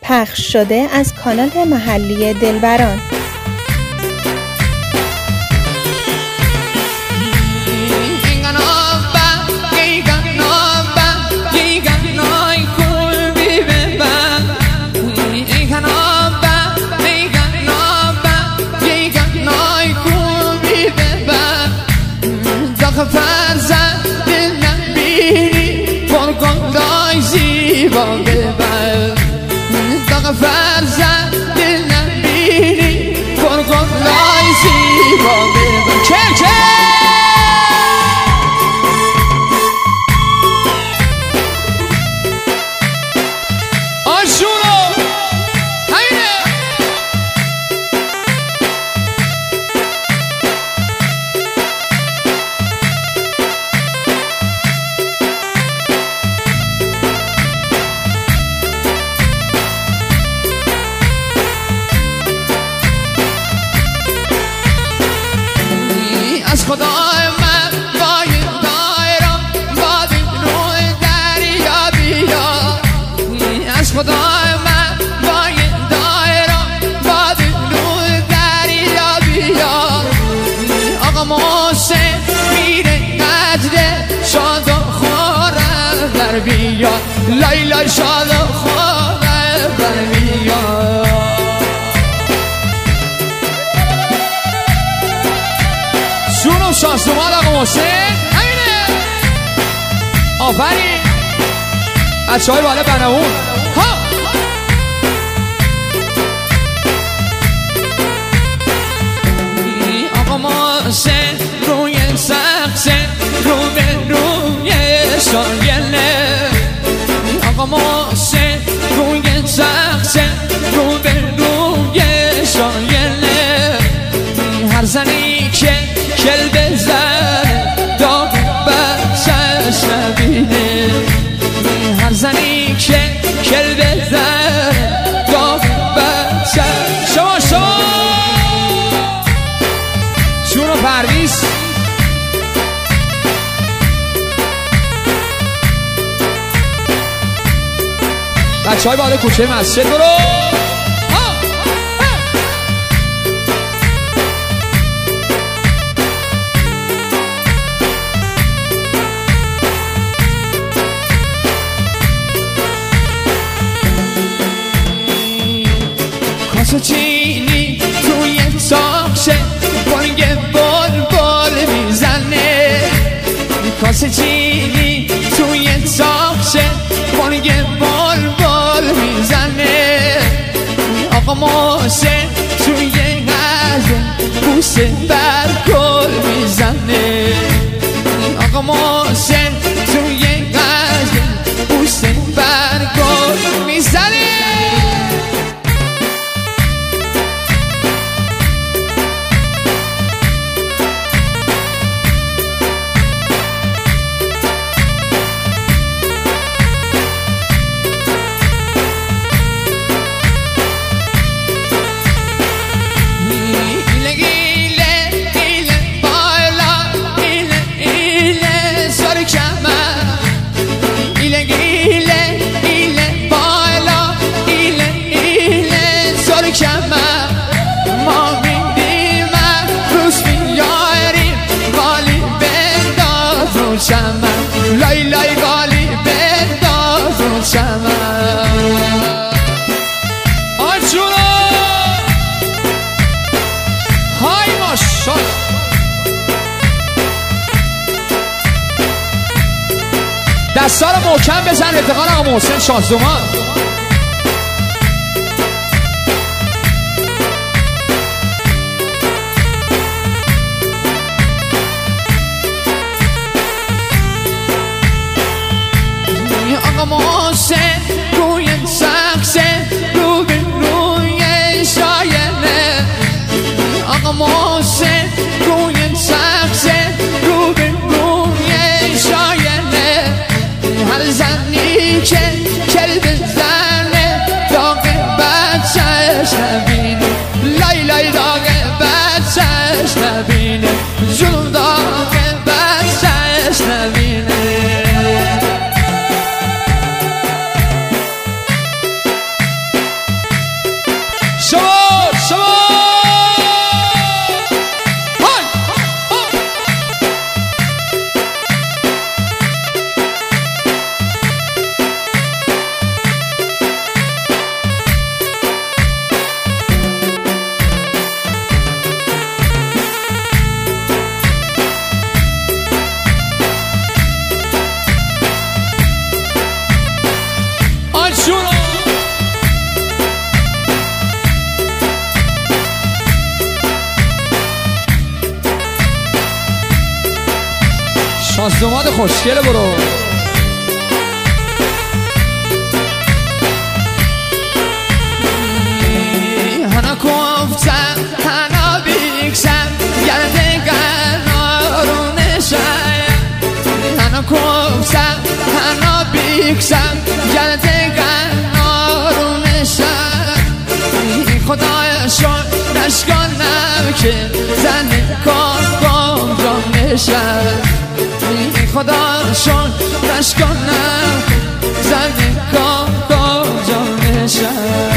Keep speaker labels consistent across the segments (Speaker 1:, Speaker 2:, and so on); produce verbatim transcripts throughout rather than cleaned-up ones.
Speaker 1: پخش شده از کانال محلی دلبران.
Speaker 2: فرزند نبینی فرقان دای زیبا ببر داغ فرزند نبینی فرقان دای زیبا ببر چه چه آشونو همینه از خدای من بای دایرم بادی روی دریا بیا از خدای من بای دایرم بادی روی دریا بیا آقا محسن میره قدره شاد و خوره در بیا لای لای شاد و خوره در بیا شونو شانسومان آقا محسن همینه آفرین بچه های بالا بناون ها آقا محسن روی سقسه رو به روی شاگله آقا محسن روی سقسه رو به روی شاگله هر زنی که کل بزن داغ بچش نبینه هر زنی که کل بزن داغ بچش شما شما شونو پرویز بچه های بالا کوچه مسجد برو کاسه چینی توی ساخشه بانگ بال بال میزنه کاسه چینی توی ساخشه بانگ بال بال میزنه آقا محسن توی قلب بوسه بر گل میزنه آقا محسن توی قلب بوسه بر گل میزنه لای لای غالی بنداز رو چمن آجونا های ماشالله دستا رو محکم بزن اتقال آقا محسن شانزومان محسن روی سقسه رو به روی شاینه آقا محسن روی سقسه رو به روی شاینه هر زنی که کل بزن دوماد خوشگله برو. هانا گفتم هانا بیکسم گرده قرارونشم. هانا گفتم هانا بیکسم گرده قرارونشم. خدایشون نشکنم که زن کار با جامشم. خدایشون نشکنم زن کار با جامشم.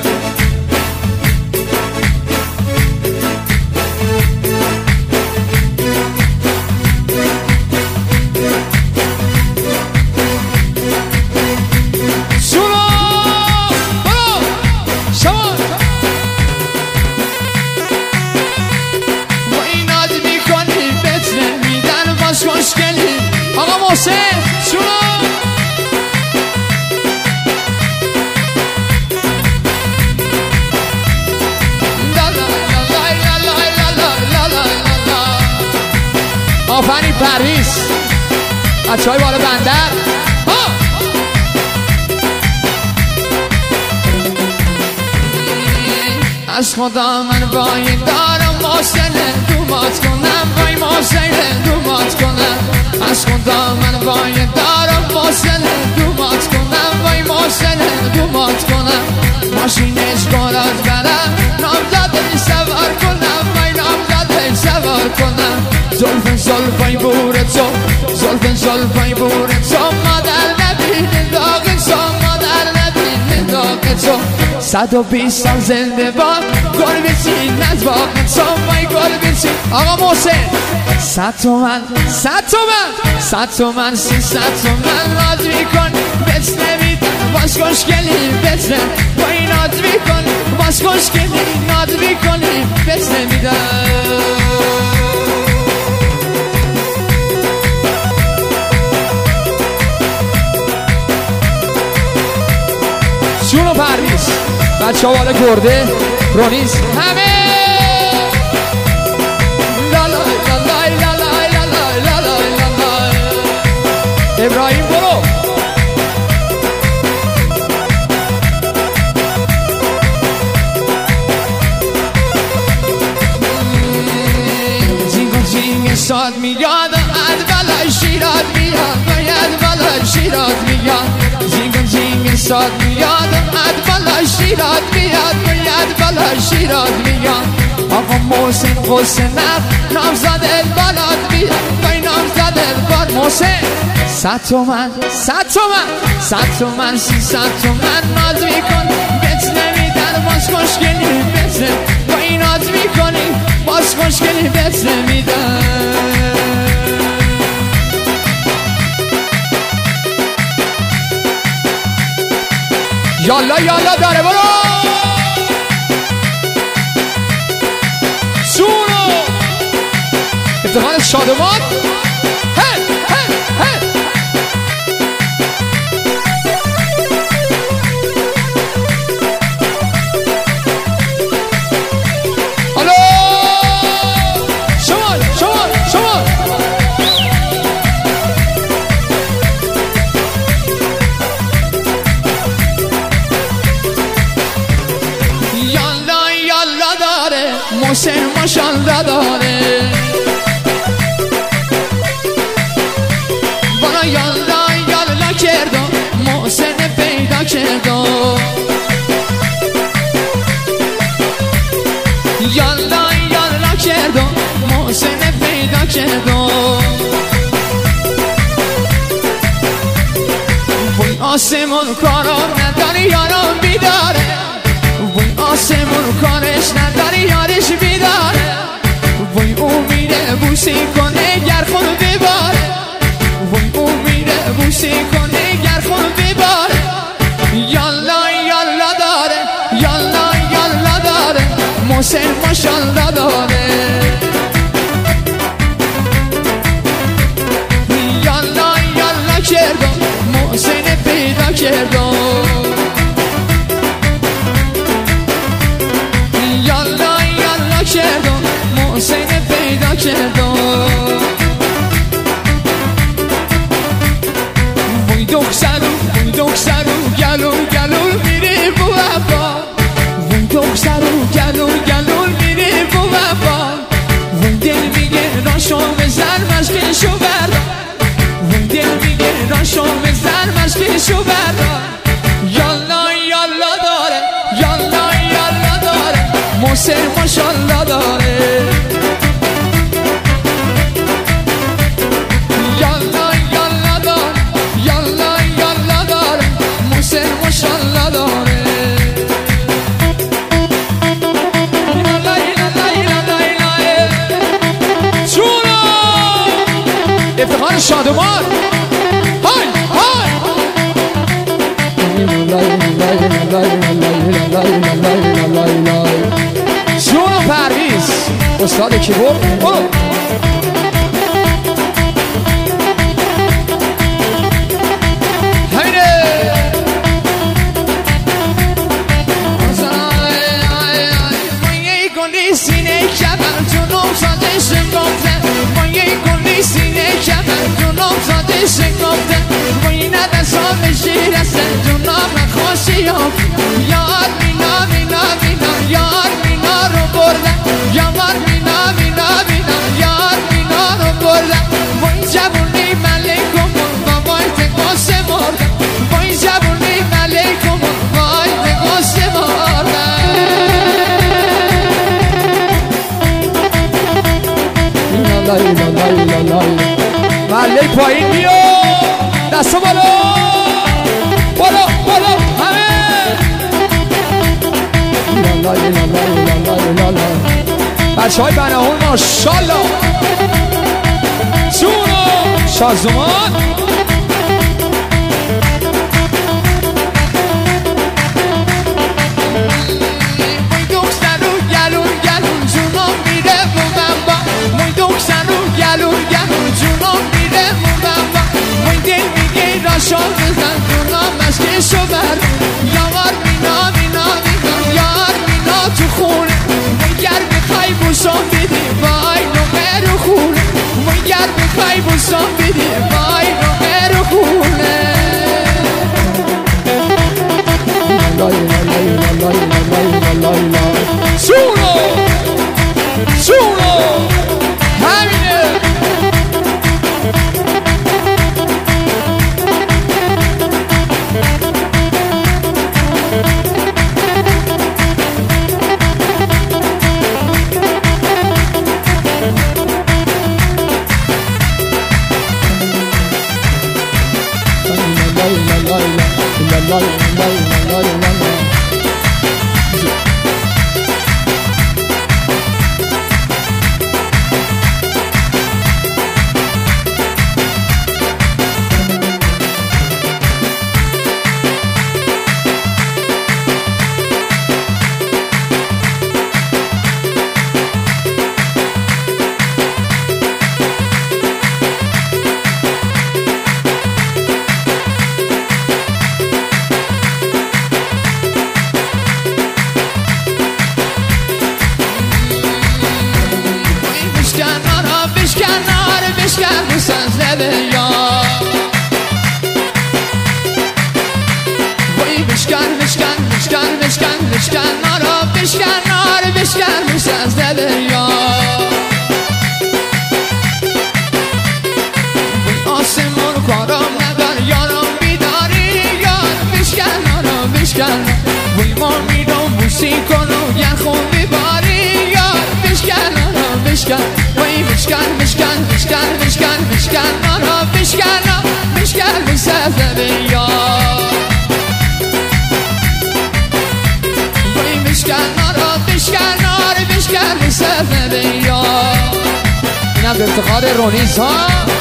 Speaker 2: آقا محسن شروع. آفرین پرویز بچه های بالا بندر. از خدا من وای دارم محسن دومات کنم. وای محسن دومات کنم. از خدا من وای دارم محسن دومات کنم. وای محسن دومات کنم. ماشینش گلات برم نامزده سوار کنم. وای نامزده سوار کنم. زلفن زلفای بور تو زلفن زلفای بور تو مادر نبینه داغ تو مادر نبینه داغ تو. صد و بیست سال زنده باد گل بچین از باغ تو. وای گل بچین آقا محسن. صد تومن صد تومن صد تومن سیصد تومن ناز میکن بس نمیدن باز خوشگلی بس نمیدن. وای ناز میکن باز خوشگلی ناز میکنی بس نمیدن. جونو پرویز بچه ها بالا گرده رونیز همه ابراهیم برو. جینگ جینگ ساد میاد از بالای شیرات میاد. باید بالای شیرات میاد. جینگ جینگ ساد میاد از بالای شیرات میاد. باید بالای شیرات میاد. آقا محسن حسنم نامزد بالات میاد. وای نامزد بال محسن. صد تومن صد تومن صد تومن سیصد تومن ناز میکن بهت نمیدن باز خوشگلی بهت. با این ناز میکنی باز خوشگلی بهت نمیدن. یالا یالا داره برو. سونو افتخار شادمان. هی هی هی محسن ماشالله داره. بالا یالا یالا کردم محسن پیدا کردم. یالا یالا کردم محسن پیدا کردم. وای آسمون کارم نداره یارم بیداره. وای آسمون کارش نداره یارش بیداره. وای او میره بوسی کنه گرخون بباره. وای او میره بوسی کنه گرخون بباره. یالا یالا داره یالا یالا داره محسن ماشالله داره. یالا یالا کردم محسن پیدا کردم. کردم محسن پیدا کردم. محسن ماشالله داره یالا یالا داره یالا یالا داره محسن ماشالله داره یالا یالا یالا یالا جونو افتخار شادمان های های جون پرویز استاد کیبورد برو همینه من یک گلی سینه کمر جنوب ساده شنگفته من یک گلی سینه کمر جنوب ساده شنگفته من این دستان شیرسته جنوب خوشی هم یاد مینا مینا مینا یاد مینا رو بردن یاد مینا مینا مینا یاد مینا رو بردن با این جوونی ملیکم با وای تقاسه مردن با این جوونی ملیکم وای تقاسه مردن ملی پایین بیو دستو بالا بالا بالا همه بچه های بناهون ماشالله جونو شازمان موی دکتر رو گلون گلون جونو میره بودم با موی دکتر رو گلون گلون جونو میره بودم با موی دل میگه راشا بزن جونو مشکشو بر یار مینا مینا مینا یار مینا تو خونه مویگر میخوای بوسان بدی وای نومه رو خونه مویگر میخوای بوسان بدی وای نومه رو خونه جونو جونو همینه وی ما میدون بوسی کنو گر خون بیباری یار بشکن آنها بشکن وی بشکن بشکن بشکن بشکن بشکن آنها بشکن بشکن بسفر یار وی بشکن آنها بشکن آره بشکن بسفر یار اینم به افتخار رونیز ها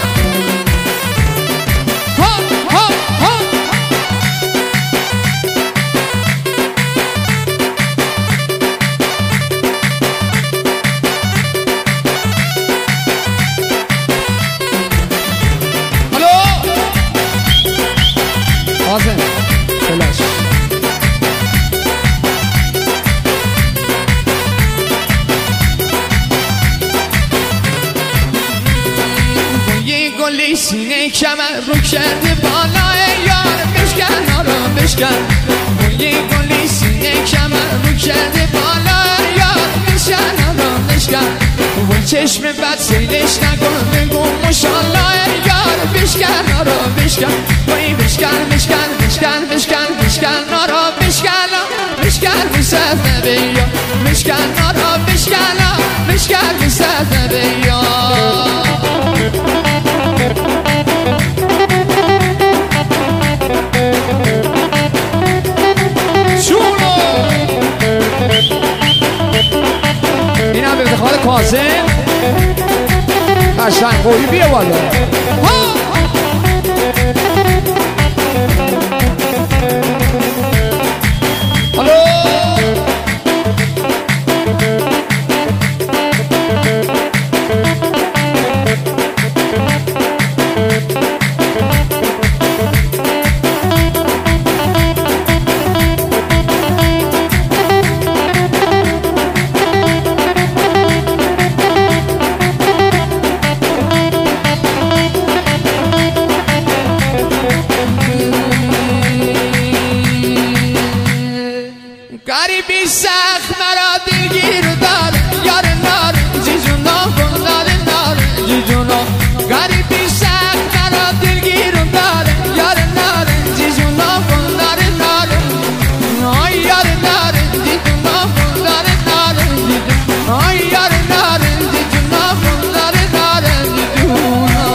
Speaker 2: سینه کمر رو کرده بالای یار بشکن آرام بشکن یه گلی سینه کمر رو کرده بالای یار بشکن آرام بشکن و چشم بد سیلش نکن بگو ماشالله یار بشکن آرام بشکن وای بشکن بشکن بشکن بشکن بشکن آرام بشکن بشکن بسفر یار بشکن نارا بشکن بشکن بسد بیا شونو اینم به افتخار کاظم قشنگ قوی بیا والا غریبی سخت مرا دلگیر داره یار نارنجی جونا بندار نارنجی جونا غریبی سخت مرا دلگیر داره یار نارنجی جونا بندار نارنجی آی یار نارنجی جونا بندار نارنجی آی یار نارنجی جونا بندار نارنجی جونا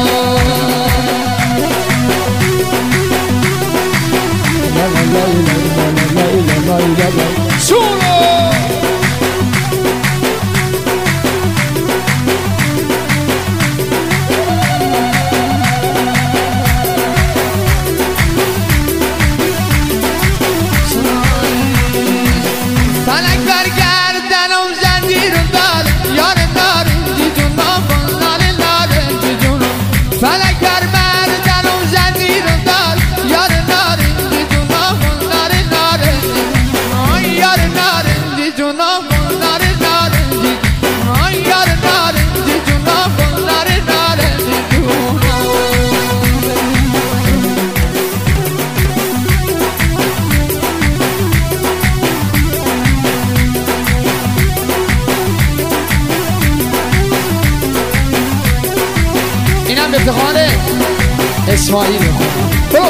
Speaker 2: Solo فلک برگردنم زنجیر داره یار نارنجی جونا بندار نارنجی جونا فلک برگردنم زنجیر داره یار نارنجی جونا بندار نارنجی آی یار نارنجی جونا بندار نارنجی آی یار نارنجی جونا بندار نارنجی جونا اینم به افتخار اسماعیل برو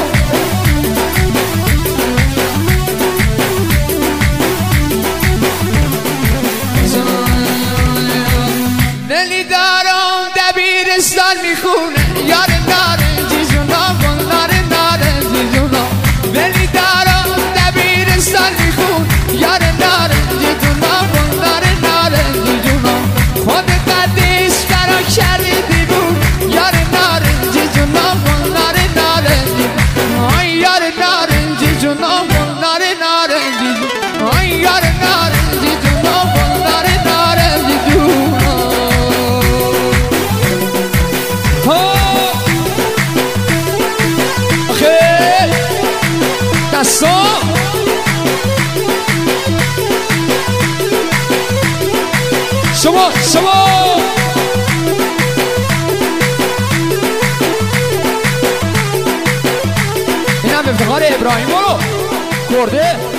Speaker 2: دلی دارم دبیرستان میخونه یار نارنجی جونا بندار نارنجی جونا دلی دارم دبیرستان میخونه یار نارنجی جونا بندار نارنجی جونا خود قدیش قرار کردی بود یار نارنجی جونا بندار نارنجی آی یار نارنجی جونا بندار نارنجی آی یار نارنجی جونا بندار نارنجی جونا آخه دستا شما شما اینم به افتخار ابراهیم برو کرده